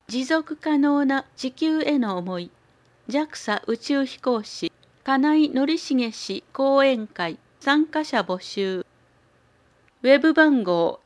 持続可能な地球への思い JAXA 宇宙飛行士金井紀重氏講演会参加者募集。ウェブ番号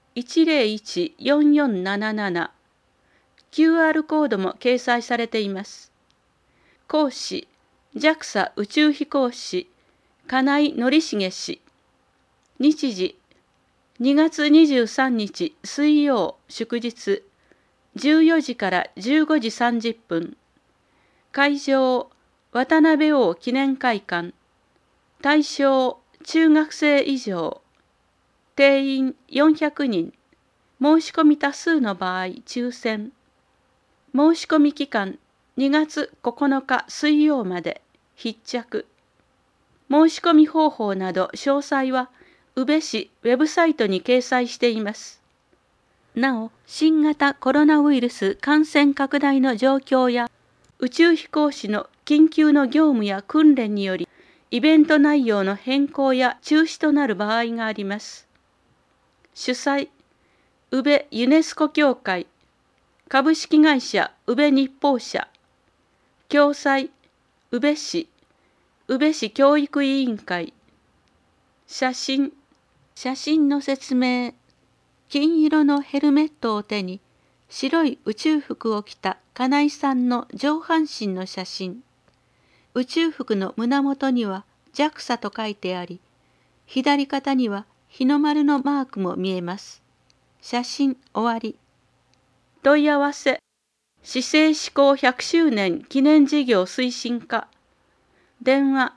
101-4477 QR コードも掲載されています。講師 JAXA 宇宙飛行士金井紀重氏。日時2月23日水曜祝日14時から15時30分。会場渡辺王記念会館。対象中学生以上。定員400人。申し込み多数の場合抽選。申し込み期間2月9日水曜まで。必着。申し込み方法など詳細は宇部市ウェブサイトに掲載しています。なお、新型コロナウイルス感染拡大の状況や宇宙飛行士の緊急の業務や訓練により、イベント内容の変更や中止となる場合があります。主催、宇部ユネスコ協会、株式会社宇部日報社、共催、宇部市教育委員会。写真の説明。金色のヘルメットを手に白い宇宙服を着た金井さんの上半身の写真。宇宙服の胸元には JAXA と書いてあり、左肩には日の丸のマークも見えます。写真終わり。問い合わせ。市政施行100周年記念事業推進課。電話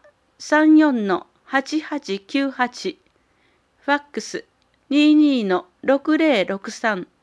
34-8898。ファックス 22-6063